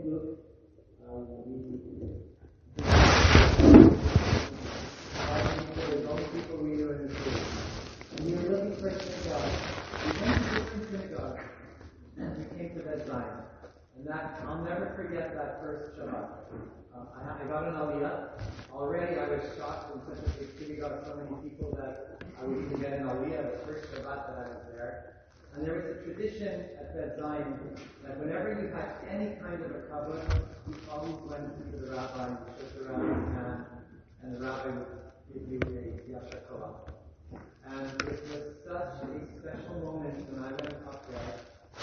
book, there's only people we knew in the school. And we were looking for a synagogue. We went to different synagogues, and we came to that Zion. And that, I'll never forget that first Shabbat. I got an Aliyah. Already I was shocked in such a big city, got so many people that I would even get an Aliyah the first Shabbat that I was there. And there was a tradition at that Zion that whenever you had any kind of a kavod, you always went to the rabbi, you shook the rabbi's hand, and the rabbi would give you a yasher koach. And it was such a special moment when I went up there.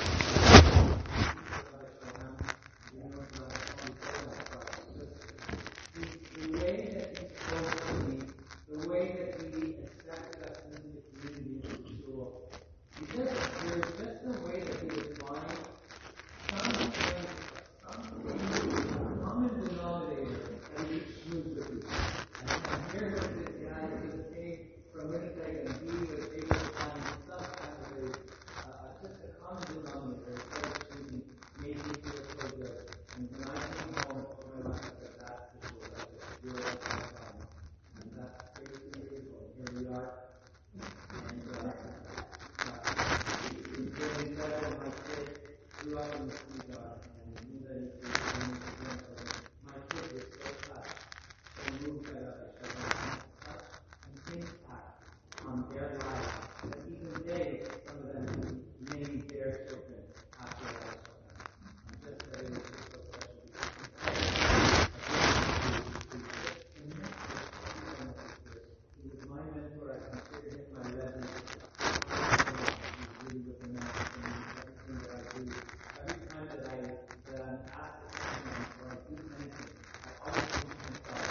The way that he spoke to me, the way that he accepted us into the community of the shul, there was just a way that he would find some common denominator that he could smooth with you. And here was this guy who just came from Winnipeg, and he was able to find some kind of just a common denominator instead of choosing, made me feel so good. And when I came home, my wife said, that's the shul, that's it. You're right, that's fine. And that's 32 years old. Here we are. And feeling better when my kid grew up in the synagogue and knew that he was going to grandchildren. My kid was so touched and moved by that Shabbat and such an impact on their lives that even they, some of them, named their children after that Shabbat. Just that it was just so special. He was my mentor. I consider him my rebbe. Really with the master and everything that I do. Every time that I'm asked to comment or I do anything, I always think to myself,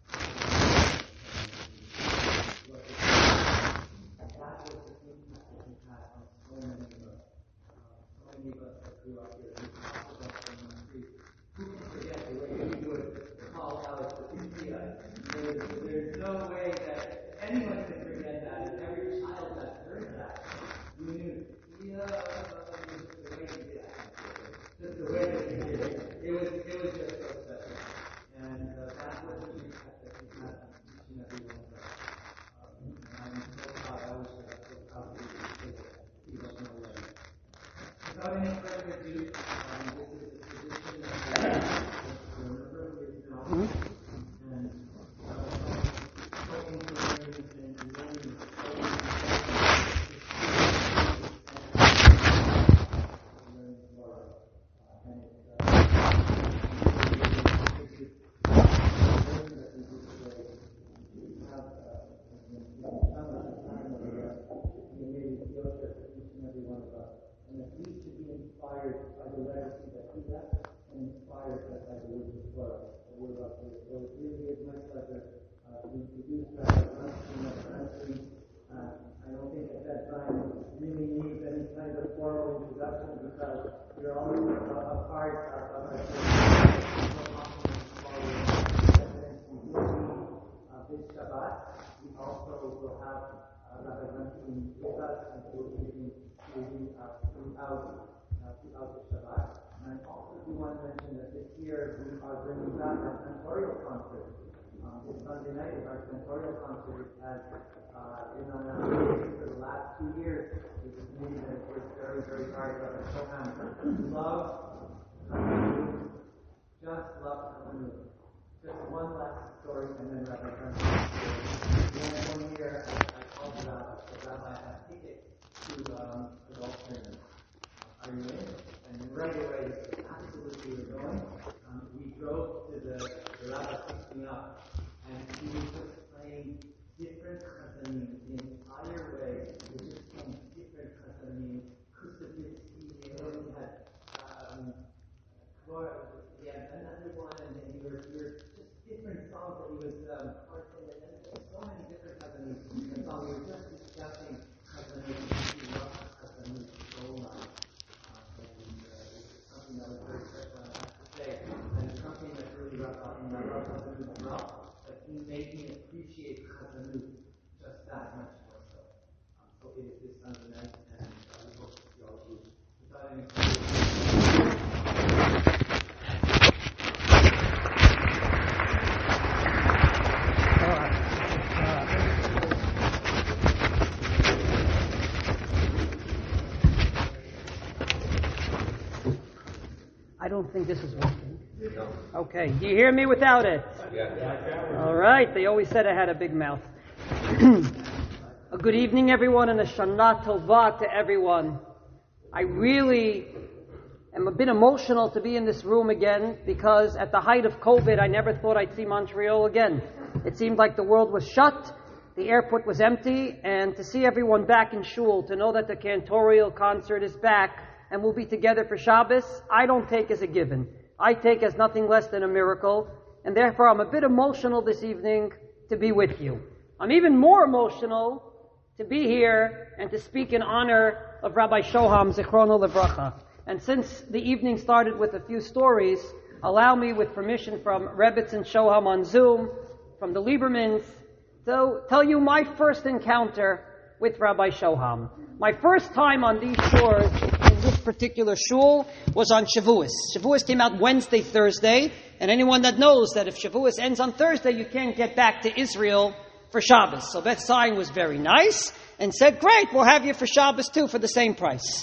that was the impact that he had on so many of us. So many of us that grew up here, we talked about them on the street. Who can forget the way he would call out the India? There's no way that anyone can forget that. And every child that heard that, you knew, just the way he did it. Just the way that he did it. It was just so special. And that was the impact that he had on each and every one of us. And I'm so proud. I always say I'm so proud to be able to he was my way. Without any further ado, this is a tradition that I for a number of years now. And talking to learners and learning more. And it's and that we should be inspired by the legacy that he left and inspired by the words of God. So it really is my pleasure to introduce Rabbi Anthony. I don't think at that time really needs any kind of formal introduction because you're always a part of our this Shabbat. We also will have Rabbi Anthony with us and he will be giving throughout the Shabbat. And I also do want to mention that this year we are bringing back our cantorial concert. This Sunday night is our cantorial concert. It has been on our stage for the last 2 years. This is me that has worked very, very hard. Rabbi Shoham loves Hamanut. Just loves Hamanut. Just one last story and then Rabbi Johnson. One year I called the rabbi, I have tickets to adult tournament. Are you in? And right away he said, absolutely we're going. We drove to the rabbi picked me up and he was just playing different chazanim the entire way. He was just playing different chazanim. Kusavitsky, he had another one and then you were just different songs that he was parsing and there's so many different chazanim. And so we were just discussing chazanim. He loved chazanim so much. Something that was very special, I have to say, and it's something that really rubbed off on my love Chazanut as well, but he made me appreciate Chazanut just that much more so. So it is this Sunday night, and we hope to see all of you. Without any further ado, I don't think this is working. Okay, do you hear me without it? All right, they always said I had a big mouth. A good evening, everyone, and a Shana Tova to everyone. I really am a bit emotional to be in this room again because at the height of COVID, I never thought I'd see Montreal again. It seemed like the world was shut, the airport was empty, and to see everyone back in shul, to know that the cantorial concert is back and we'll be together for Shabbos, I don't take as a given. I take as nothing less than a miracle, and therefore I'm a bit emotional this evening to be with you. I'm even more emotional to be here and to speak in honor of Rabbi Shoham, Zichrono Livracha. And since the evening started with a few stories, allow me, with permission from Rebitz and Shoham on Zoom, from the Liebermans, to tell you my first encounter with Rabbi Shoham. My first time on these shores in this particular shul was on Shavuos. Shavuos came out Wednesday, Thursday, and anyone that knows that if Shavuos ends on Thursday, you can't get back to Israel for Shabbos. So Beth Zion was very nice and said, great, we'll have you for Shabbos too for the same price.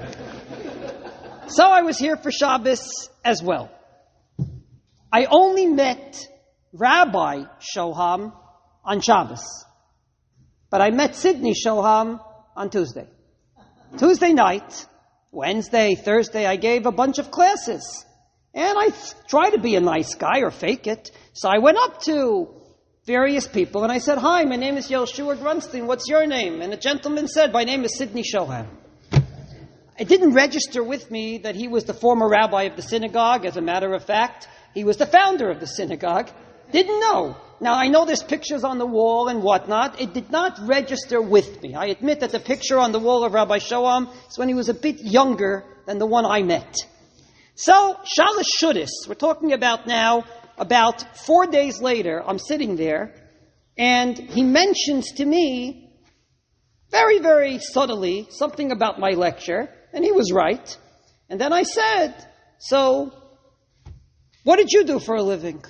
So I was here for Shabbos as well. I only met Rabbi Shoham on Shabbos. But I met Sidney Shoham on Tuesday. Tuesday night, Wednesday, Thursday, I gave a bunch of classes. And I try to be a nice guy or fake it. So I went up to various people and I said, hi, my name is Yoshua Grunstein. What's your name? And a gentleman said, my name is Sidney Shoham. It didn't register with me that he was the former rabbi of the synagogue. As a matter of fact, he was the founder of the synagogue. Didn't know. Now, I know there's pictures on the wall and whatnot. It did not register with me. I admit that the picture on the wall of Rabbi Shoham is when he was a bit younger than the one I met. So, Shalosh Shudis, we're talking about now, about 4 days later, I'm sitting there, and he mentions to me, very, very subtly, something about my lecture, and he was right. And then I said, so, what did you do for a living?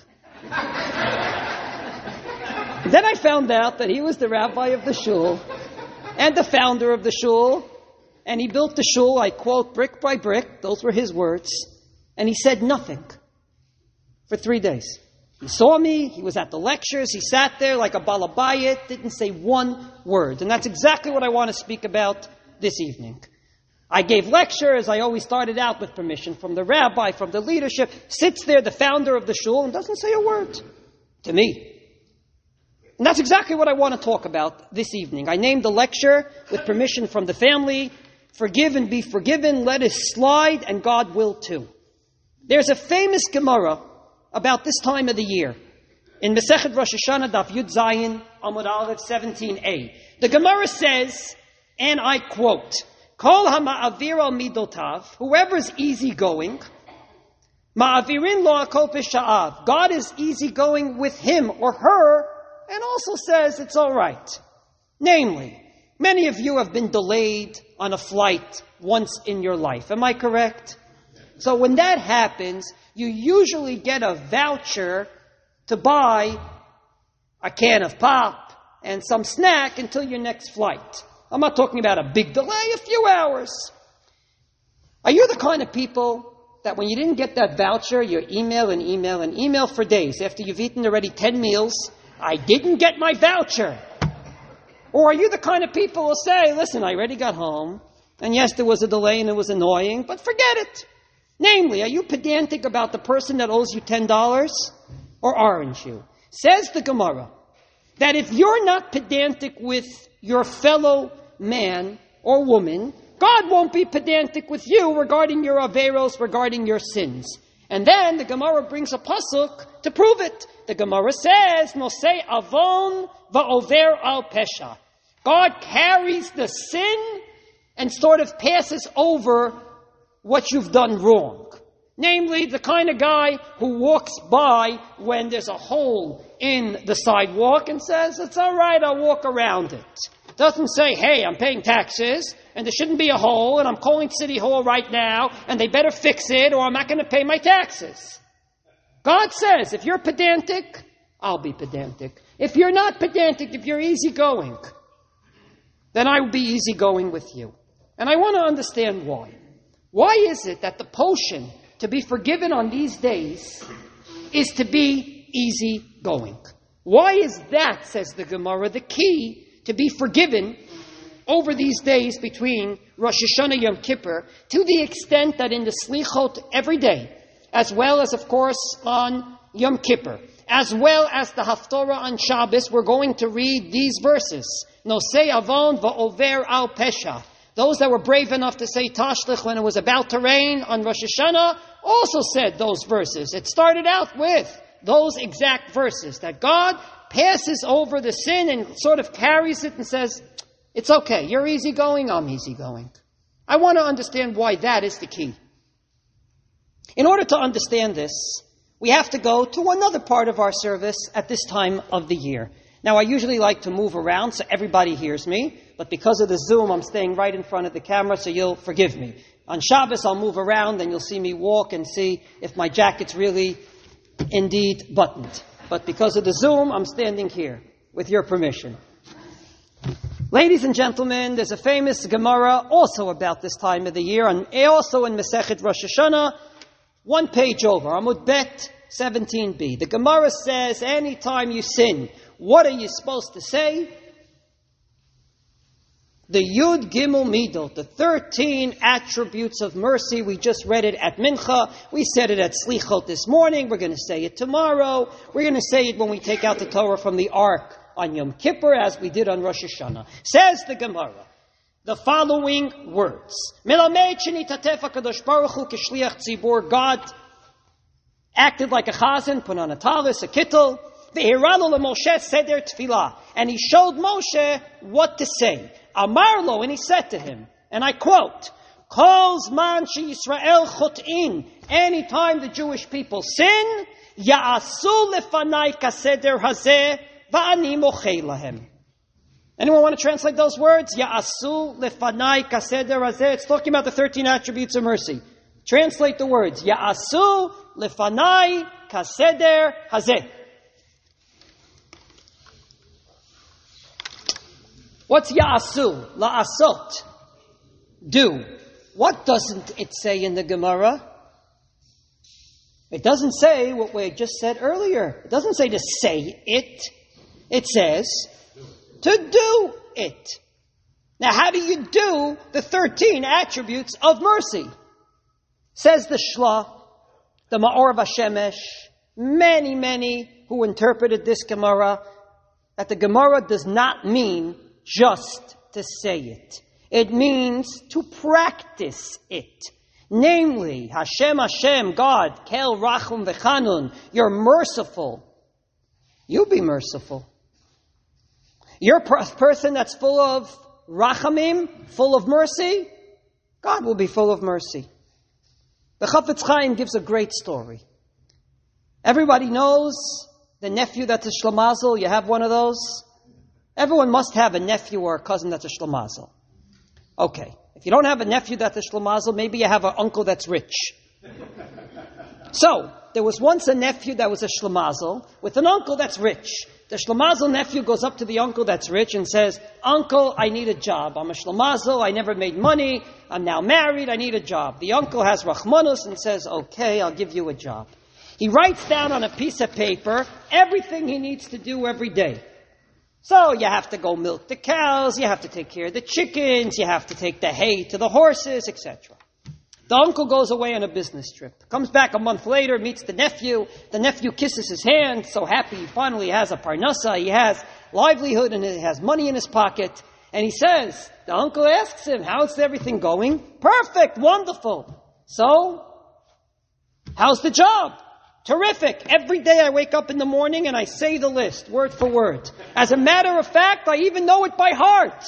Then I found out that he was the rabbi of the shul and the founder of the shul, and he built the shul, I quote, brick by brick. Those were his words. And he said nothing for 3 days. He saw me, he was at the lectures, he sat there like a balabayit, didn't say one word. And that's exactly what I want to speak about this evening. I gave lectures, I always started out with permission from the rabbi, from the leadership, sits there, the founder of the shul, and doesn't say a word to me. And that's exactly what I want to talk about this evening. I named the lecture with permission from the family, forgive and be forgiven, let it slide, and God will too. There's a famous Gemara about this time of the year in Masechet Rosh Hashanah, Daf Yud Zayin, Amud Aleph 17a. The Gemara says, and I quote, Kol ha'ma'avir al midotav, whoever's easygoing, ma'avirin lo hakol pesha'av, God is easygoing with him or her, and also says it's all right. Namely, many of you have been delayed on a flight once in your life. Am I correct? So when that happens, you usually get a voucher to buy a can of pop and some snack until your next flight. I'm not talking about a big delay, a few hours. Are you the kind of people that when you didn't get that voucher, you email and email and email for days after you've eaten already 10 meals, I didn't get my voucher? Or are you the kind of people who say, listen, I already got home, and yes, there was a delay and it was annoying, but forget it. Namely, are you pedantic about the person that owes you $10? Or aren't you? Says the Gemara, that if you're not pedantic with your fellow man or woman, God won't be pedantic with you regarding your averos, regarding your sins. And then the Gemara brings a pasuk to prove it. The Gemara says, Nosei avon va'over al pesha. God carries the sin and sort of passes over what you've done wrong. Namely, the kind of guy who walks by when there's a hole in the sidewalk and says, it's all right, I'll walk around it. Doesn't say, hey, I'm paying taxes and there shouldn't be a hole and I'm calling City Hall right now and they better fix it or I'm not going to pay my taxes. God says, if you're pedantic, I'll be pedantic. If you're not pedantic, if you're easygoing, then I will be easygoing with you. And I want to understand why. Why is it that the potion to be forgiven on these days is to be easygoing. Why is that, says the Gemara, the key to be forgiven over these days between Rosh Hashanah and Yom Kippur, to the extent that in the Slichot every day, as well as, of course, on Yom Kippur, as well as the Haftorah on Shabbos, we're going to read these verses. Nosei avon va'over al pesha. Those that were brave enough to say Tashlich when it was about to rain on Rosh Hashanah also said those verses. It started out with those exact verses, that God passes over the sin and sort of carries it and says, it's okay, you're easygoing, I'm easygoing. I want to understand why that is the key. In order to understand this, we have to go to another part of our service at this time of the year. Now, I usually like to move around so everybody hears me, but because of the Zoom, I'm staying right in front of the camera, so you'll forgive me. On Shabbos, I'll move around and you'll see me walk and see if my jacket's really indeed buttoned. But because of the Zoom, I'm standing here, with your permission. Ladies and gentlemen, there's a famous Gemara also about this time of the year, and also in Masechet Rosh Hashanah, one page over, Amud Bet 17b. The Gemara says, anytime you sin, what are you supposed to say? The Yud Gimel Midot, the 13 attributes of mercy. We just read it at Mincha. We said it at Slichot this morning. We're going to say it tomorrow. We're going to say it when we take out the Torah from the Ark on Yom Kippur, as we did on Rosh Hashanah. Says the Gemara, the following words. God acted like a chazan, put on a talis, a kittel. And he showed Moshe what to say. Amarlo, and he said to him, and I quote, Kol zman sheYisrael chot'in, anytime the Jewish people sin, ya'asu lefanai kaseder hazeh, va'ani mochei lahem. Anyone want to translate those words? Ya'asu lefanai kaseder hazeh. It's talking about the 13 attributes of mercy. Translate the words. Ya'asu lefanai kaseder hazeh. What's ya'asu? La'asot. Do. What doesn't it say in the Gemara? It doesn't say what we just said earlier. It doesn't say to say it. It says to do it. Now, how do you do the 13 attributes of mercy? Says the Shla, the Ma'or Vashemesh, many who interpreted this Gemara, that the Gemara does not mean just to say it. It means to practice it. Namely, Hashem, God, Kel Rachum V'Chanun, you're merciful. You be merciful. You're a person that's full of Rachamim, full of mercy. God will be full of mercy. The Chafetz Chaim gives a great story. Everybody knows the nephew that's a shlamazel. You have one of those? Everyone must have a nephew or a cousin that's a shlamazel. Okay. If you don't have a nephew that's a shlamazel, maybe you have an uncle that's rich. So, there was once a nephew that was a shlamazel with an uncle that's rich. The shlamazel nephew goes up to the uncle that's rich and says, Uncle, I need a job. I'm a shlamazel. I never made money. I'm now married. I need a job. The uncle has rachmanus and says, okay, I'll give you a job. He writes down on a piece of paper everything he needs to do every day. So you have to go milk the cows, you have to take care of the chickens, you have to take the hay to the horses, etc. The uncle goes away on a business trip. Comes back a month later, meets the nephew. The nephew kisses his hand, so happy he finally has a parnasa, he has livelihood and he has money in his pocket. And he says, the uncle asks him, how's everything going? Perfect, wonderful. So, how's the job? Terrific. Every day I wake up in the morning and I say the list, word for word. As a matter of fact, I even know it by heart.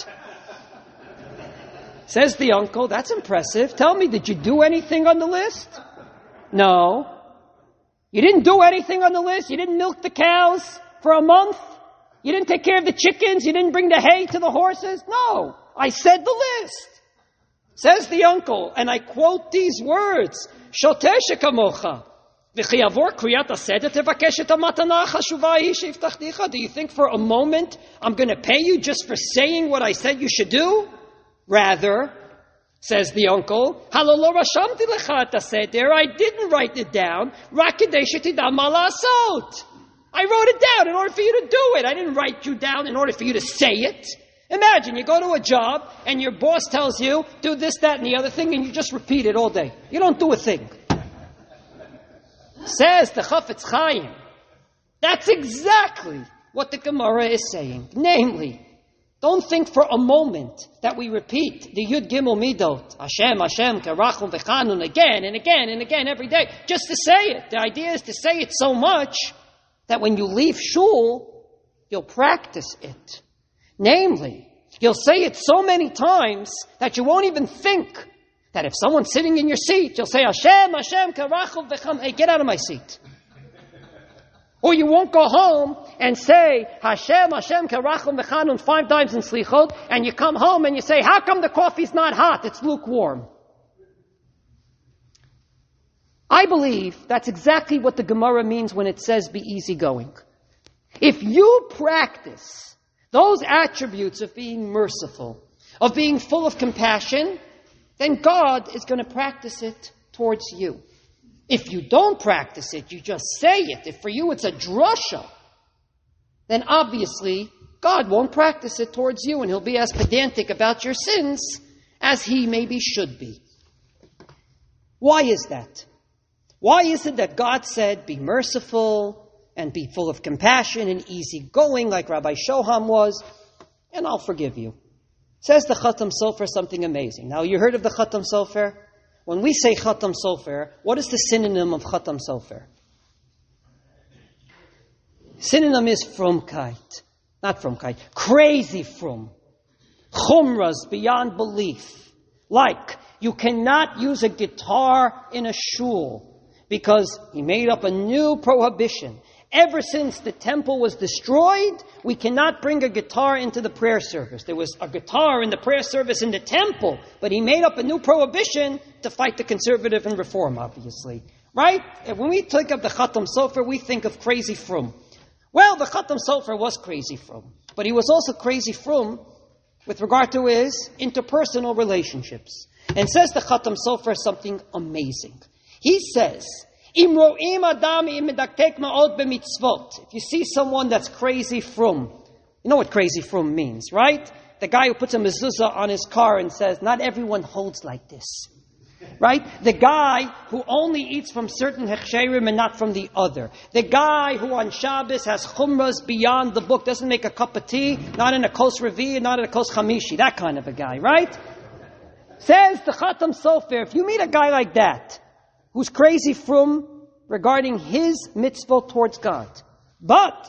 Says the uncle, that's impressive. Tell me, did you do anything on the list? No. You didn't do anything on the list? You didn't milk the cows for a month? You didn't take care of the chickens? You didn't bring the hay to the horses? No. I said the list. Says the uncle, and I quote these words, Shoteh shekamocha. Do you think for a moment I'm going to pay you just for saying what I said you should do? Rather, Says the uncle, Halalo rashamti lecha et haseder. I didn't write it down. Rak kedei shetidam ma la'asot. I wrote it down in order for you to do it. I didn't write you down in order for you to say it. Imagine you go to a job and your boss tells you, do this, that, and the other thing, and you just repeat it all day. You don't do a thing. Says the Chafetz Chaim. That's exactly what the Gemara is saying. Namely, don't think for a moment that we repeat the Yud Gimel Midot, Hashem, Hashem, Karachum V'Chanun, again and again and again every day, just to say it. The idea is to say it so much that when you leave shul, you'll practice it. Namely, you'll say it so many times that you won't even think that if someone's sitting in your seat, you'll say, Hashem, Hashem, Karachum V'Chanun, hey, get out of my seat. Or you won't go home and say, Hashem, Hashem, Karachum V'Chanun 5 times in Slichot, and you come home and you say, how come the coffee's not hot? It's lukewarm. I believe that's exactly what the Gemara means when it says be easygoing. If you practice those attributes of being merciful, of being full of compassion, then God is going to practice it towards you. If you don't practice it, you just say it. If for you it's a drasha, then obviously God won't practice it towards you, and He'll be as pedantic about your sins as He maybe should be. Why is that? Why is it that God said, be merciful and be full of compassion and easygoing like Rabbi Shoham was, and I'll forgive you? Says the Khatam Sofer something amazing. Now, you heard of the Khatam Sofer? When we say Khatam Sofer, what is the synonym of Khatam Sofer? Synonym is frumkeit. Not frumkeit. Crazy frum. Chumras beyond belief. Like, you cannot use a guitar in a shul because he made up a new prohibition. Ever since the temple was destroyed, we cannot bring a guitar into the prayer service. There was a guitar in the prayer service in the temple, but he made up a new prohibition to fight the conservative and reform, obviously. Right? And when we think of the Khatam Sofer, we think of crazy frum. Well, the Khatam Sofer was crazy frum, but he was also crazy frum with regard to his interpersonal relationships. And says the Khatam Sofer something amazing. He says, if you see someone that's crazy frum, you know what crazy frum means, right? The guy who puts a mezuzah on his car and says, not everyone holds like this. Right? The guy who only eats from certain hechsherim and not from the other. The guy who on Shabbos has chumras beyond the book, doesn't make a cup of tea, not in a kos revi, not in a kos chamishi. That kind of a guy, right? Says the Khatam Sofer, if you meet a guy like that, who's crazy frum regarding his mitzvot towards God, but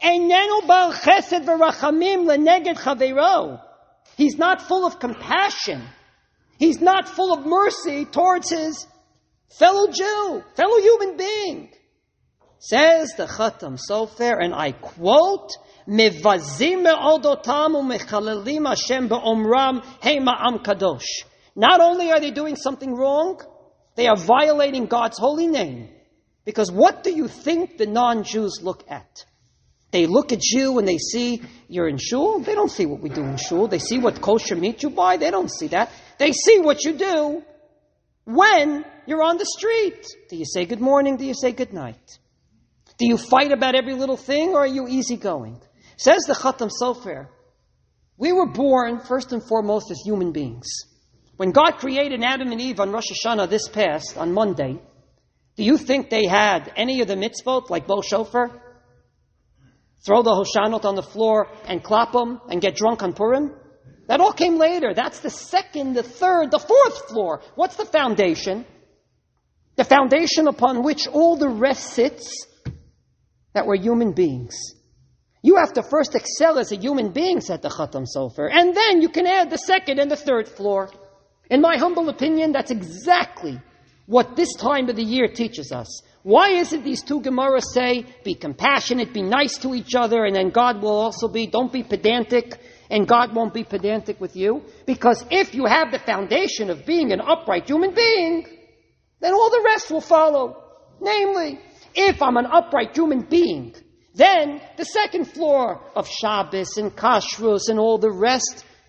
he's not full of compassion, he's not full of mercy towards his fellow Jew, fellow human being. Says the Khatam Sofer, and I quote, "Mevazim me'odotam u'mechalelim Hashem be'omram hey ma'am kadosh." Not only are they doing something wrong, they are violating God's holy name. Because what do you think the non-Jews look at? They look at you and they see you're in shul. They don't see what we do in shul. They see what kosher meat you buy. They don't see that. They see what you do when you're on the street. Do you say good morning? Do you say good night? Do you fight about every little thing, or are you easygoing? Says the Khatam Sofer, we were born first and foremost as human beings. When God created Adam and Eve on Rosh Hashanah this past, on Monday, do you think they had any of the mitzvot, like Bo Shofar? Throw the Hoshanot on the floor and clap them and get drunk on Purim? That all came later. That's the second, the third, the fourth floor. What's the foundation? The foundation upon which all the rest sits, that we're human beings. You have to first excel as a human being, said the Khatam Sofer, and then you can add the second and the third floor. In my humble opinion, that's exactly what this time of the year teaches us. Why is it these two Gemaras say, be compassionate, be nice to each other, and then God will also be, don't be pedantic, and God won't be pedantic with you? Because if you have the foundation of being an upright human being, then all the rest will follow. Namely, if I'm an upright human being, then the second floor of Shabbos and Kashrus and all the rest,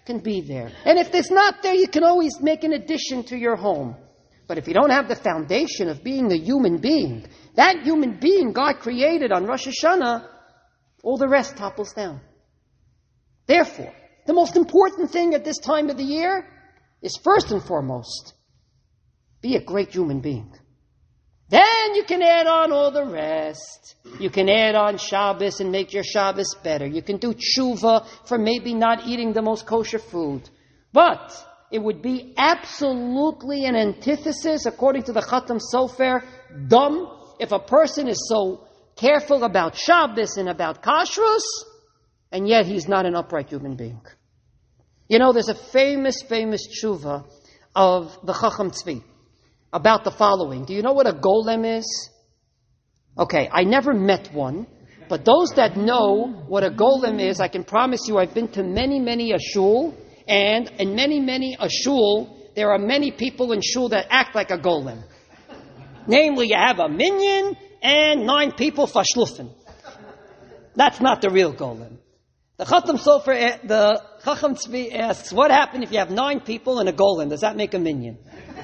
can be there. And if there's not there, you can always make an addition to your home. But if you don't have the foundation of being a human being, that human being God created on Rosh Hashanah, all the rest topples down. Therefore, the most important thing at this time of the year is first and foremost, be a great human being. Then you can add on all the rest. You can add on Shabbos and make your Shabbos better. You can do tshuva for maybe not eating the most kosher food. But it would be absolutely an antithesis, according to the Khatam Sofer, dumb, if a person is so careful about Shabbos and about kashrus, and yet he's not an upright human being. You know, there's a famous tshuva of the Chacham Tzvi about the following. Do you know what a golem is? Okay, I never met one, but those that know what a golem is, I can promise you I've been to many a shul, and in many a shul, there are many people in shul that act like a golem. Namely, you have a minyan and 9 people fashlufen. That's not the real golem. The Khatam Sofer, the Chacham Tzvi asks, what happens if you have 9 people and a golem? Does that make a minyan?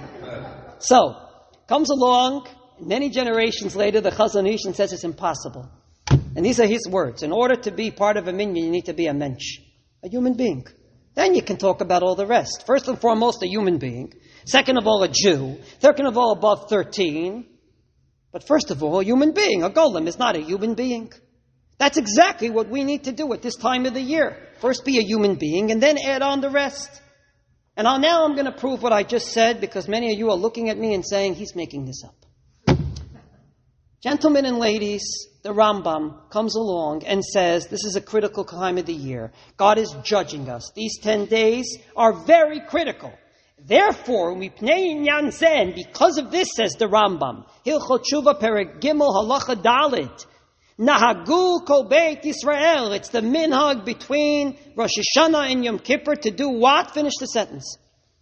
So, comes along, many generations later, the Chazon Ish and says it's impossible. And these are his words. In order to be part of a minyan, you need to be a mensch, a human being. Then you can talk about all the rest. First and foremost, a human being. Second of all, a Jew. Third of all, above 13. But first of all, a human being. A golem is not a human being. That's exactly what we need to do at this time of the year. First be a human being and then add on the rest. And now I'm going to prove what I just said, because many of you are looking at me and saying, he's making this up. Gentlemen and ladies, the Rambam comes along and says, this is a critical time of the year. God is judging us. These 10 days are very critical. Therefore, because of this, says the Rambam, Hilchot Tshuva Perek Gimel Halacha Dalit, Nahagu Kol Beit Yisrael. It's the minhag between Rosh Hashanah and Yom Kippur to do what? Finish the sentence.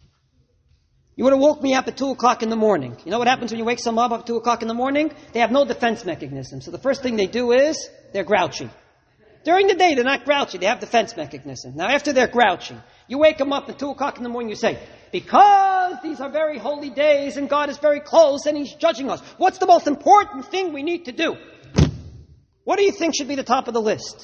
You would have woke me up at 2 o'clock in the morning. You know what happens when you wake someone up at 2 o'clock in the morning? They have no defense mechanism. So the first thing they do is, they're grouchy. During the day, they're not grouchy. They have defense mechanism. Now, after they're grouchy, you wake them up at 2 o'clock in the morning, you say, because these are very holy days and God is very close and He's judging us. What's the most important thing we need to do? What do you think should be the top of the list?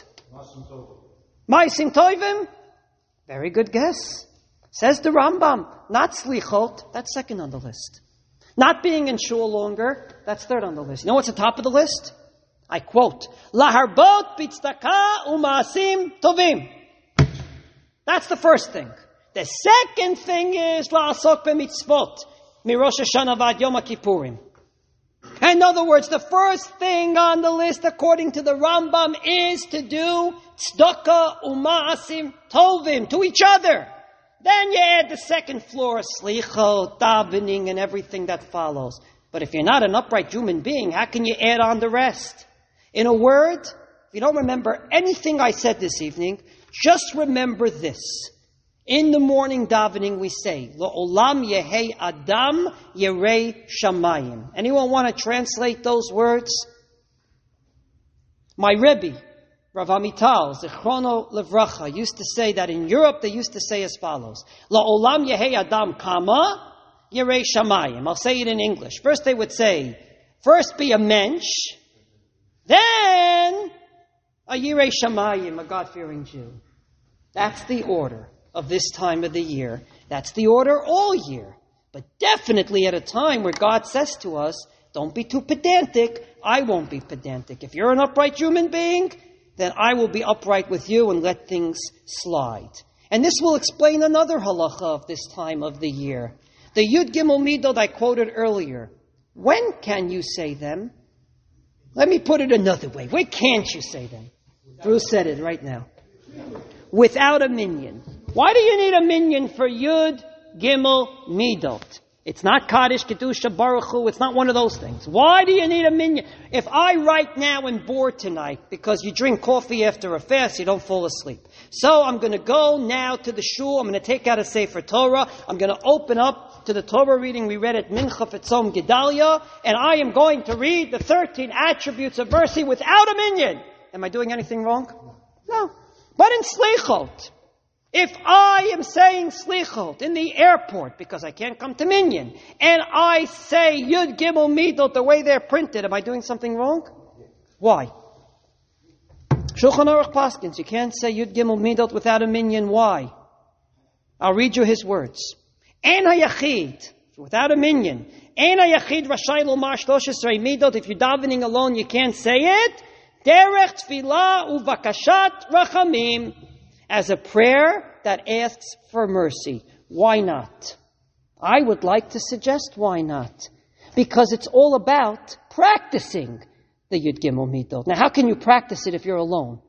Ma'asim Tovim? Very good guess. Says the Rambam, not slichot, that's second on the list. Not being in shul longer, that's third on the list. You know what's the top of the list? I quote, Laharbot b'tzedakah u'ma'asim tovim. That's the first thing. The second thing is la'asok b'mitzvot, mirosh Hashanah v'ad Yom Kippurim. In other words, the first thing on the list, according to the Rambam, is to do tzedakah u'ma'asim tovim, to each other. Then you add the second floor, slichot, davening, and everything that follows. But if you're not an upright human being, how can you add on the rest? In a word, if you don't remember anything I said this evening, just remember this. In the morning davening we say, L'olam yehei adam yerei shamayim. Anyone want to translate those words? My Rebbe, Rav Amital, Zichrono Levracha, used to say that in Europe they used to say as follows. L'olam yehei adam kama yerei shamayim. I'll say it in English. First they would say, first be a mensch, then a yerei shamayim, a God-fearing Jew. That's the order of this time of the year. That's the order all year. But definitely at a time where God says to us, don't be too pedantic. I won't be pedantic. If you're an upright human being, then I will be upright with you and let things slide. And this will explain another halacha of this time of the year. The Yud Gimel Midot I quoted earlier. When can you say them? Let me put it another way. When can't you say them? Bruce said it right now. Without a minyan. Why do you need a minyan for Yud Gimel Midot? It's not Kaddish, Kedusha, Baruch Hu. It's not one of those things. Why do you need a minyan? If I right now am bored tonight because you drink coffee after a fast, you don't fall asleep. So I'm going to go now to the shul. I'm going to take out a Sefer Torah. I'm going to open up to the Torah reading we read at Mincha Fetzom Gedalia. And I am going to read the 13 attributes of mercy without a minyan. Am I doing anything wrong? No. But in Sleichot, If I am saying slichot in the airport because I can't come to Minyan, and I say Yud Gimel Midot the way they're printed, am I doing something wrong? Why? Shulchan Aruch Paskins, you can't say Yud Gimel Midot without a Minyan. Why? I'll read you his words. En hayachid, without a Minyan. En hayachid rashai lomar 13 midot. If you're davening alone, you can't say it. Derech tefillah uvakashat rachamim. As a prayer that asks for mercy. Why not? I would like to suggest why not. Because it's all about practicing the Yud Gimel Midot. Now, how can you practice it if you're alone?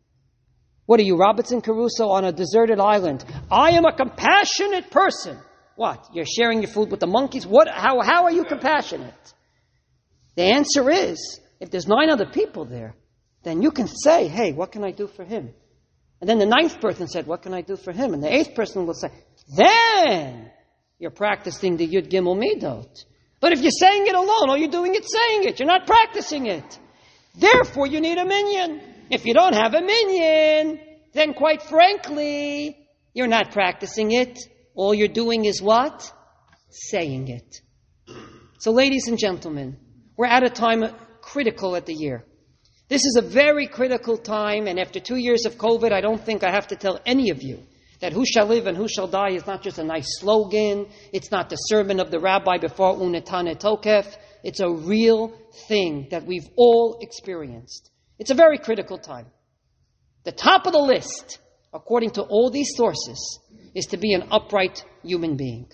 What are you, Robinson Crusoe on a deserted island? I am a compassionate person. What? You're sharing your food with the monkeys? What? How are you compassionate? The answer is, if there's 9 other people there, then you can say, hey, what can I do for him? And then the 9th person said, what can I do for him? And the 8th person will say, then you're practicing the Yud Gimel Midot. But if you're saying it alone, all you're doing is saying it. You're not practicing it. Therefore, you need a minyan. If you don't have a minyan, then quite frankly, you're not practicing it. All you're doing is what? Saying it. So ladies and gentlemen, we're at a time critical at the year. This is a very critical time, and after 2 years of COVID, I don't think I have to tell any of you that who shall live and who shall die is not just a nice slogan. It's not the sermon of the rabbi before Unetane Tokef. It's a real thing that we've all experienced. It's a very critical time. The top of the list, according to all these sources, is to be an upright human being.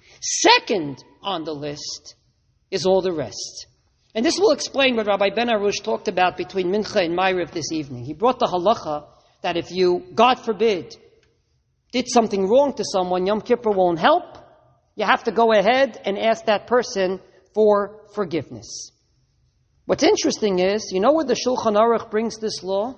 Second on the list is all the rest. And this will explain what Rabbi Ben Arush talked about between Mincha and Ma'ariv this evening. He brought the halacha that if you, God forbid, did something wrong to someone, Yom Kippur won't help. You have to go ahead and ask that person for forgiveness. What's interesting is, you know where the Shulchan Aruch brings this law?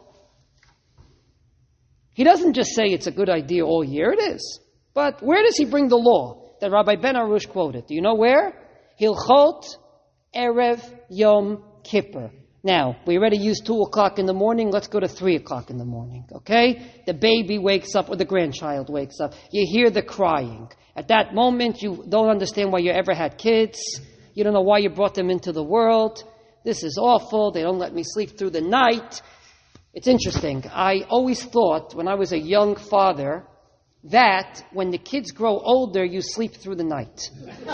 He doesn't just say it's a good idea all year, it is. But where does he bring the law that Rabbi Ben Arush quoted? Do you know where? Hilchot Erev Yom Kippur. Now, we already used 2 o'clock in the morning. Let's go to 3 o'clock in the morning, okay? The baby wakes up or the grandchild wakes up. You hear the crying. At that moment, you don't understand why you ever had kids. You don't know why you brought them into the world. This is awful. They don't let me sleep through the night. It's interesting. I always thought when I was a young father that when the kids grow older, you sleep through the night.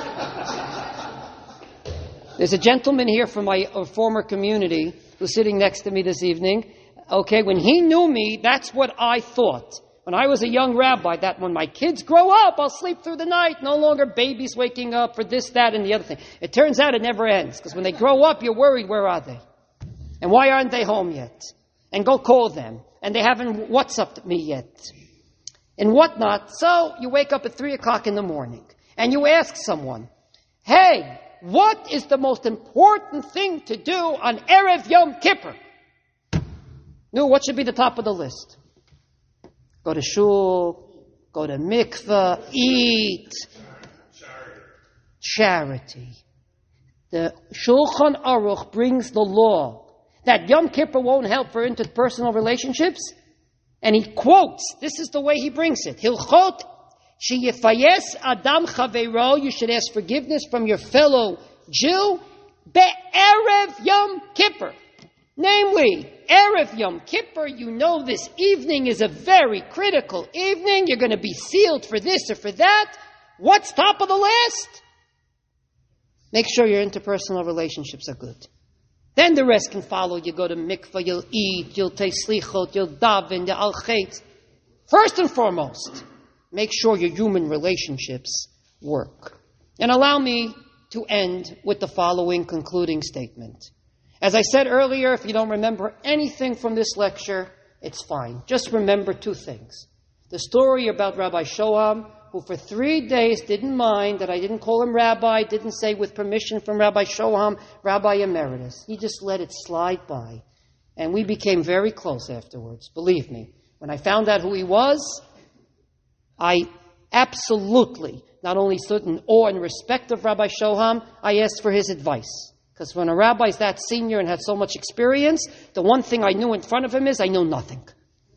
There's a gentleman here from my former community who's sitting next to me this evening. Okay, when he knew me, that's what I thought. When I was a young rabbi, that when my kids grow up, I'll sleep through the night. No longer babies waking up for this, that, and the other thing. It turns out it never ends. Because when they grow up, you're worried, where are they? And why aren't they home yet? And go call them. And they haven't WhatsApped me yet. And whatnot. So you wake up at 3 o'clock in the morning. And you ask someone, hey, what is the most important thing to do on Erev Yom Kippur? No, what should be the top of the list? Go to shul, go to mikveh, eat. Charity. The Shulchan Aruch brings the law that Yom Kippur won't help for interpersonal relationships. And he quotes, this is the way he brings it. Hilchot sheyefayes adam chaveiro, you should ask forgiveness from your fellow Jew, be'erev Yom Kippur. Namely, Erev Yom Kippur, you know this evening is a very critical evening. You're going to be sealed for this or for that. What's top of the list? Make sure your interpersonal relationships are good. Then the rest can follow. You go to mikveh, you'll eat, you'll take slichot, you'll daven, you'll chet. First and foremost, make sure your human relationships work. And allow me to end with the following concluding statement. As I said earlier, if you don't remember anything from this lecture, it's fine. Just remember 2 things. The story about Rabbi Shoham, who for 3 days didn't mind that I didn't call him rabbi, didn't say with permission from Rabbi Shoham, Rabbi Emeritus. He just let it slide by. And we became very close afterwards. Believe me, when I found out who he was, I absolutely not only stood in awe and respect of Rabbi Shoham, I asked for his advice. Because when a rabbi is that senior and has so much experience, the one thing I knew in front of him is I know nothing.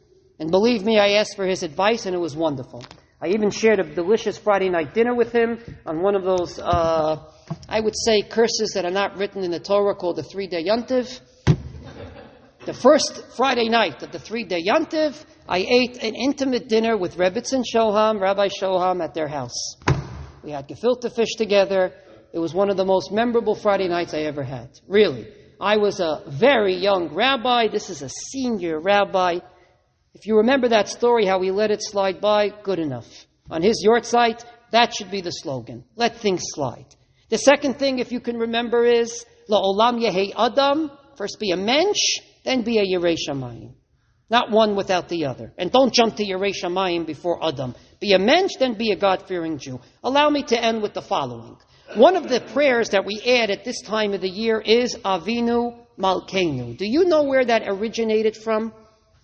And believe me, I asked for his advice and it was wonderful. I even shared a delicious Friday night dinner with him on one of those, I would say, curses that are not written in the Torah called the 3-day Yontiv. The first Friday night of the 3-day Yontiv, I ate an intimate dinner with Rebbitzin Shoham, Rabbi Shoham, at their house. We had gefilte fish together. It was one of the most memorable Friday nights I ever had. Really. I was a very young rabbi. This is a senior rabbi. If you remember that story, how we let it slide by, good enough. On his yortzeit, that should be the slogan. Let things slide. The second thing, if you can remember, is La'olam Yehei Adam. First be a mensch, then be a Yerei Shamayim. Not one without the other. And don't jump to Yerei Shamayim before Adam. Be a mensch, then be a God-fearing Jew. Allow me to end with the following. One of the prayers that we add at this time of the year is Avinu Malkeinu. Do you know where that originated from?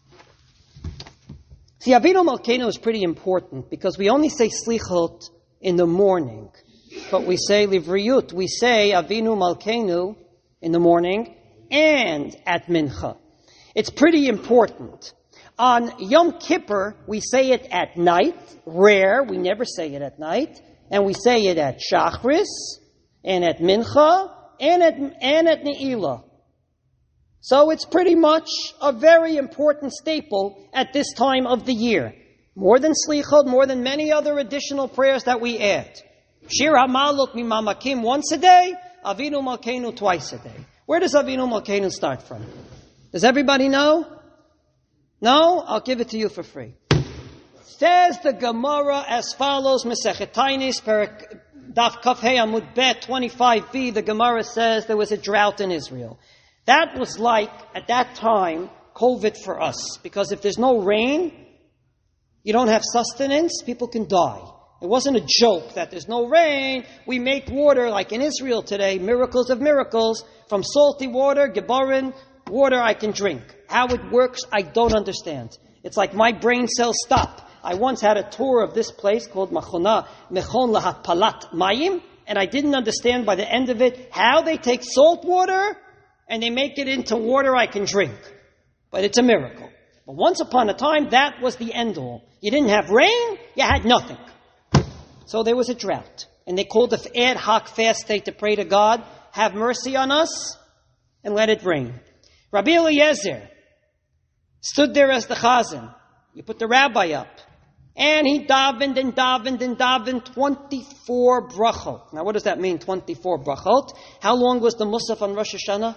See, Avinu Malkeinu is pretty important because we only say Slichot in the morning. But we say Livriyut. We say Avinu Malkeinu in the morning and at Mincha. It's pretty important. On Yom Kippur, we say it at night. Rare, we never say it at night. And we say it at Shachris, and at Mincha, and at Ne'ilah. So it's pretty much a very important staple at this time of the year. More than Slichot, more than many other additional prayers that we add. Shir HaMalot Mimamakim once a day, Avinu Malkeinu twice a day. Where does Avinu Malkeinu start from? Does everybody know? No? I'll give it to you for free. Says the Gemara as follows, Masechet Tainis, Daf Kaf Hei Amud Bet 25b, the Gemara says there was a drought in Israel. That was like, at that time, COVID for us. Because if there's no rain, you don't have sustenance, people can die. It wasn't a joke that there's no rain. We make water, like in Israel today, miracles of miracles, from salty water, Gebarin, water I can drink. How it works, I don't understand. It's like my brain cells stop. I once had a tour of this place called Mechon Lahatpalat Mayim, and I didn't understand by the end of it how they take salt water and they make it into water I can drink. But it's a miracle. But once upon a time, that was the end all. You didn't have rain, you had nothing. So there was a drought. And they called the ad hoc fast day to pray to God, have mercy on us, and let it rain. Rabbi Eliezer stood there as the chazan. You put the rabbi up. And he davened and davened and davened 24 brachot. Now what does that mean, 24 brachot? How long was the Musaf on Rosh Hashanah?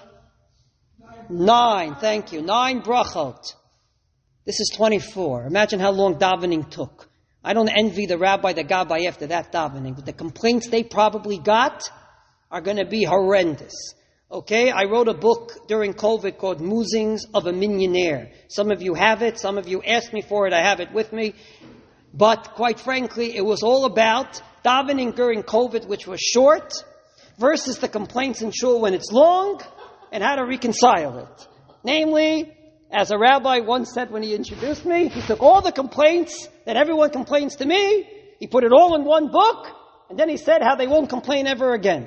9, thank you. 9 brachot. This is 24. Imagine how long davening took. I don't envy the rabbi that got by after that davening, but the complaints they probably got are going to be horrendous. Okay, I wrote a book during COVID called Musings of a Millionaire. Some of you have it. Some of you asked me for it. I have it with me. But quite frankly, it was all about davening during COVID, which was short, versus the complaints in shul when it's long, and how to reconcile it. Namely, as a rabbi once said when he introduced me, he took all the complaints that everyone complains to me, he put it all in one book, and then he said how they won't complain ever again.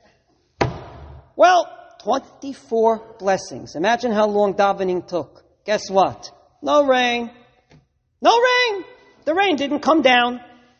Well, 24 blessings. Imagine how long davening took. Guess what? No rain. No rain. The rain didn't come down.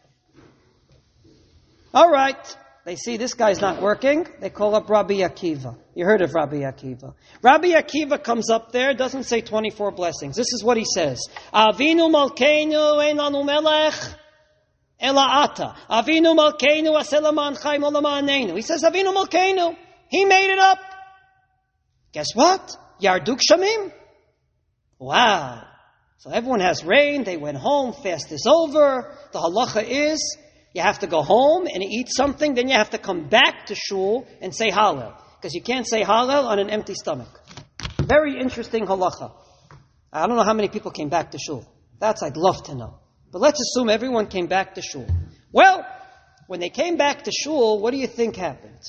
All right. They see this guy's not working. They call up Rabbi Akiva. You heard of Rabbi Akiva. Rabbi Akiva comes up there, doesn't say 24 blessings. This is what he says. Avinu Malkeinu ein lanu melech ela ata. Avinu Malkeinu aseh leman chaim olamaneinu. He says Avinu Malkeinu. He made it up. Guess what? Yarduk Shamim. Wow. So everyone has rain. They went home. Fast is over. The halacha is you have to go home and eat something. Then you have to come back to shul and say Hallel. Because you can't say Hallel on an empty stomach. Very interesting halacha. I don't know how many people came back to shul. That's I'd love to know. But let's assume everyone came back to shul. Well, when they came back to shul, what do you think happened?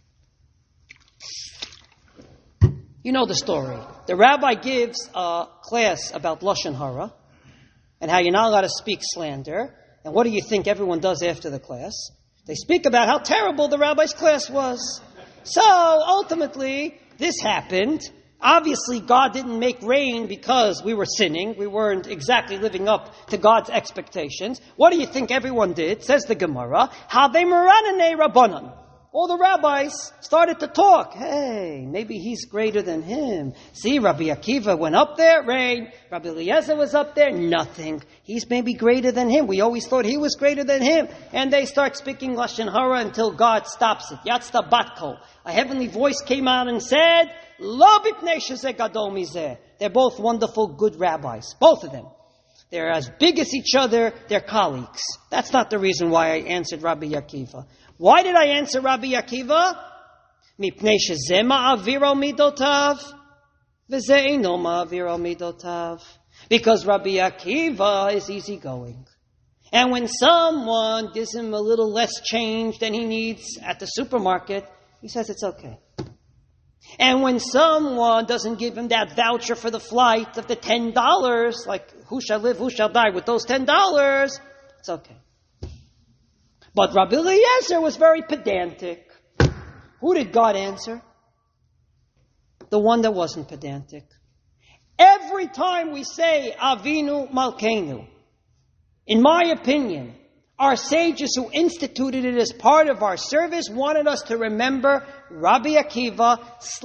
You know the story. The rabbi gives a class about Lashon Hara and how you're not allowed to speak slander. And what do you think everyone does after the class? They speak about how terrible the rabbi's class was. So, ultimately, this happened. Obviously, God didn't make rain because we were sinning. We weren't exactly living up to God's expectations. What do you think everyone did? Says the Gemara. Havei Merananei Rabbanan. All the rabbis started to talk. Hey, maybe he's greater than him. See, Rabbi Akiva went up there, rain. Rabbi Eliezer was up there, nothing. He's maybe greater than him. We always thought he was greater than him. And they start speaking Lashon Hara until God stops it. Yatzta Batko. A heavenly voice came out and said, Lo bipnei shezeh gadol mizeh. They're both wonderful, good rabbis. Both of them. They're as big as each other. They're colleagues. That's not the reason why I answered Rabbi Akiva. Why did I answer Rabbi Akiva? Mipnei shezeh ma'avir al midotav, v'zeh eino ma'avir al midotav. Because Rabbi Akiva is easygoing. And when someone gives him a little less change than he needs at the supermarket, he says it's okay. And when someone doesn't give him that voucher for the flight of the $10, like who shall live, who shall die with those $10, it's okay. But Rabbi Eliezer was very pedantic. Who did God answer? The one that wasn't pedantic. Every time we say Avinu Malkeinu, in my opinion, our sages who instituted it as part of our service wanted us to remember Rabbi Akiva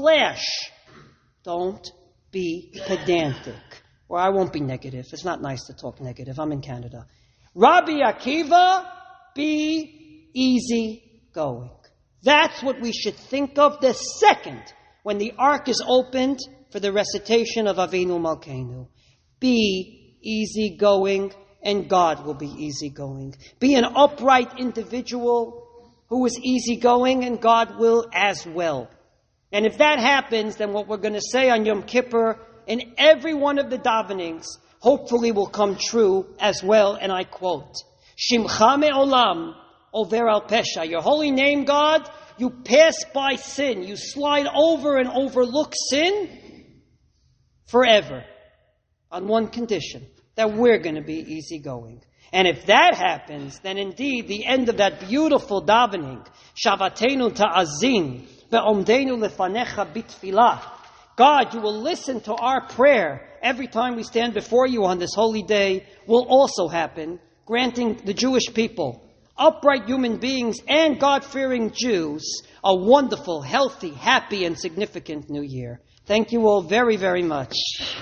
/ don't be pedantic. Or I won't be negative. It's not nice to talk negative. I'm in Canada. Rabbi Akiva, be easy going. That's what we should think of the second when the ark is opened for the recitation of Avinu Malkeinu. Be easy going, and God will be easygoing. Be an upright individual who is easygoing, and God will as well. And if that happens, then what we're going to say on Yom Kippur in every one of the davenings hopefully will come true as well. And I quote, Shimcha me'olam over al pesha. Your holy name, God, you pass by sin. You slide over and overlook sin forever on one condition, that we're going to be easygoing. And if that happens, then indeed the end of that beautiful davening, Shavatenu ta'azin, ve'omdenu lefanecha bitfilah. God, you will listen to our prayer every time we stand before you on this holy day, will also happen, granting the Jewish people, upright human beings and God-fearing Jews, a wonderful, healthy, happy, and significant new year. Thank you all very, very much.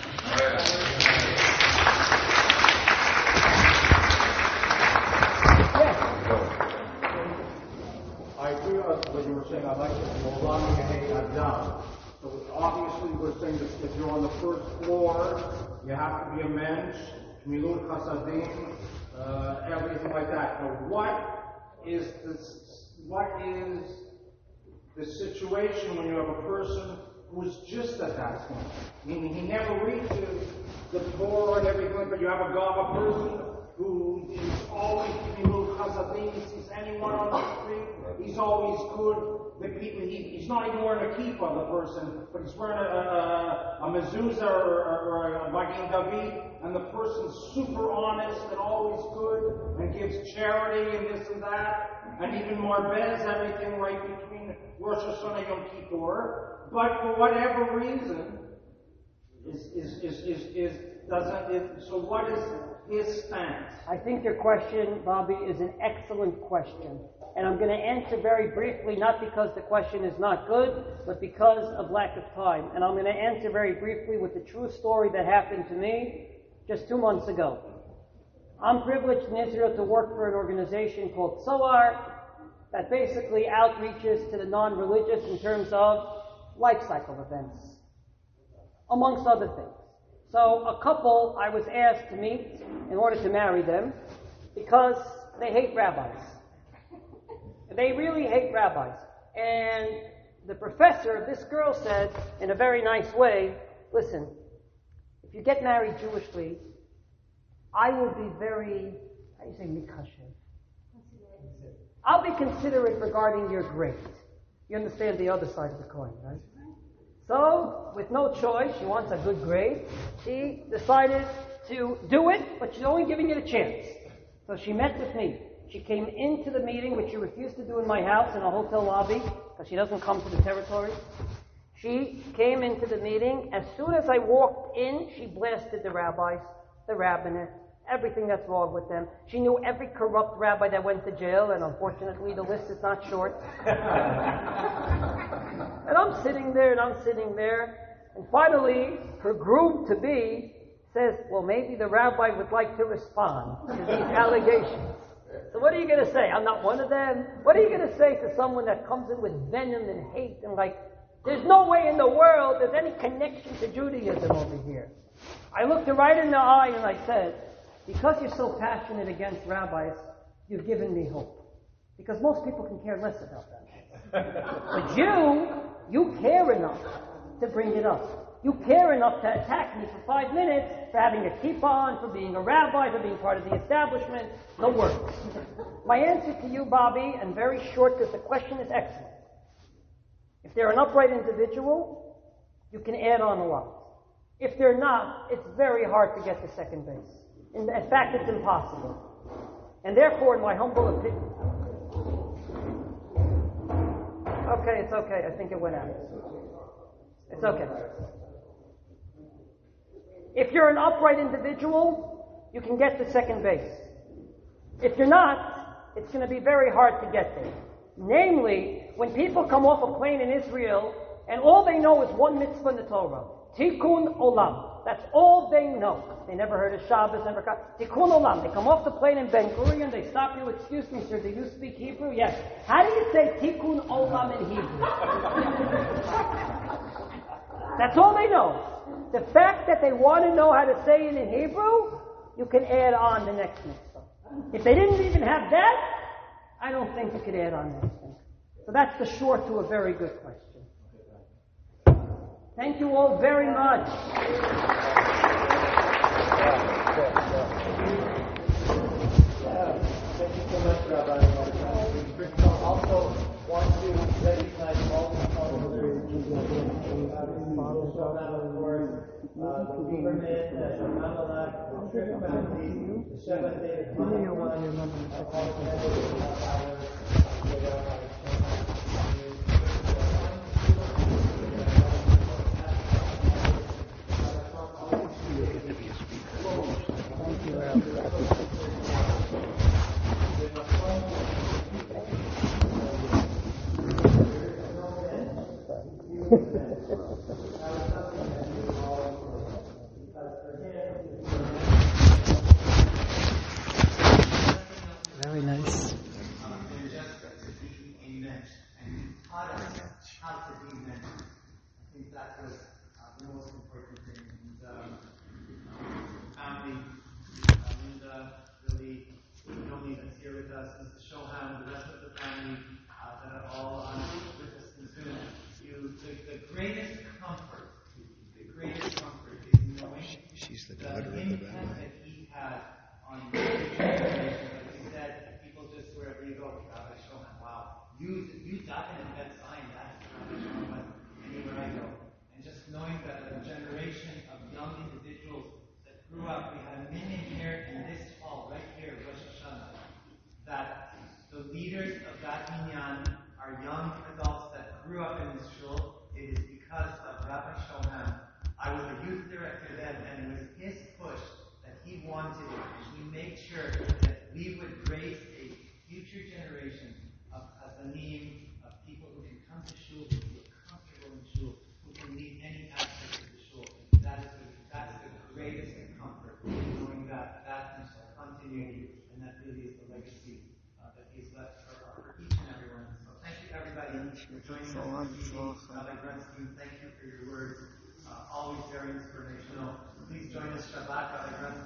I agree with what you were saying. I'd like to go along and hang that down. So obviously we're saying that if you're on the first floor, you have to be a mensch, milul chasadim, everything like that. Now what is the situation when you have a person who's just at that point? Meaning he never reaches the floor and everything, but you have a person who is always milul chasadim, he sees anyone on the street, he's always good. He's not even wearing a kippah, the person, but he's wearing a mezuzah or a Magen David, and the person's super honest and always good, and gives charity and this and that, and even marbez, everything right between Rosh Hashanah and Yom Kippur. But for whatever reason, so what is his stance? I think your question, Bobby, is an excellent question. And I'm going to answer very briefly, not because the question is not good, but because of lack of time. And I'm going to answer very briefly with the true story that happened to me just 2 months ago. I'm privileged in Israel to work for an organization called Tzohar that basically outreaches to the non-religious in terms of life cycle events, amongst other things. So a couple I was asked to meet in order to marry them because they hate rabbis. They really hate rabbis. And the professor of this girl said, in a very nice way, listen, if you get married Jewishly, I will be very, how do you say, mikashev? I'll be considerate regarding your grade. You understand the other side of the coin, right? So, with no choice, she wants a good grade. She decided to do it, but she's only giving it a chance. So she met with me. She came into the meeting, which she refused to do in my house in a hotel lobby, because she doesn't come to the territory. She came into the meeting. As soon as I walked in, she blasted the rabbis, the rabbinate, everything that's wrong with them. She knew every corrupt rabbi that went to jail, and unfortunately the list is not short. And I'm sitting there, and finally her groom-to-be says, well, maybe the rabbi would like to respond to these allegations. So what are you going to say? I'm not one of them. What are you going to say to someone that comes in with venom and hate and there's no way in the world there's any connection to Judaism over here? I looked her right in the eye and I said, because you're so passionate against rabbis, you've given me hope. Because most people can care less about that. But you care enough to bring it up. You care enough to attack me for 5 minutes for having a kippah on, for being a rabbi, for being part of the establishment. No words. My answer to you, Bobby, and very short because the question is excellent. If they're an upright individual, you can add on a lot. If they're not, it's very hard to get to second base. In fact, it's impossible. And therefore, in my humble opinion... Okay, it's okay. I think it went out. It's okay. If you're an upright individual, you can get to second base. If you're not, it's going to be very hard to get there. Namely, when people come off a plane in Israel, and all they know is one mitzvah in the Torah, Tikkun Olam. That's all they know. They never heard of Shabbos, Tikkun Olam. They come off the plane in Ben Gurion, they stop you, excuse me, sir, do you speak Hebrew? Yes. How do you say Tikkun Olam in Hebrew? That's all they know. The fact that they want to know how to say it in Hebrew, you can add on the next mitzvah. If they didn't even have that, I don't think you could add on anything. So that's the short to a very good question. Thank you all very much. Thank you so much, Rabbi. We also want to recognize all the followers of course, the Lieberman, the Amalek, the Trick family, the Seventh Day Adventist, all the members of our Very nice. How to be men. I think that was the most important thing. And family, Linda, really, Naomi that's here with us, Mr. Shoham, the rest of the family that are all with us in Zoom. The greatest comfort is knowing the impact that he had on the generation. Like he said, people just wherever you go, Rabbi Shoham, wow, you got an event sign, that's Rabbi Shoham anywhere I go. And just knowing that a generation of young individuals that grew up, we had a minyan here in this hall, right here, Rosh Hashanah, that the leaders of that minyan are young adults that grew up in this shul. It is because of Rabbi Shoham. I was a youth director then, and it was his push that he wanted, and he made sure that we would raise a future generation of chazanim, of people who can come to shul, who feel comfortable in shul, who can lead any aspect of the shul. That's the greatest comfort, knowing that continuity, and that really is the legacy that he's left for each and every one. So thank you everybody for joining us this evening. Rabbi Grunstein, thank you for your words. Always very inspirational. Please join us Shabbat, Rabbi Grunstein.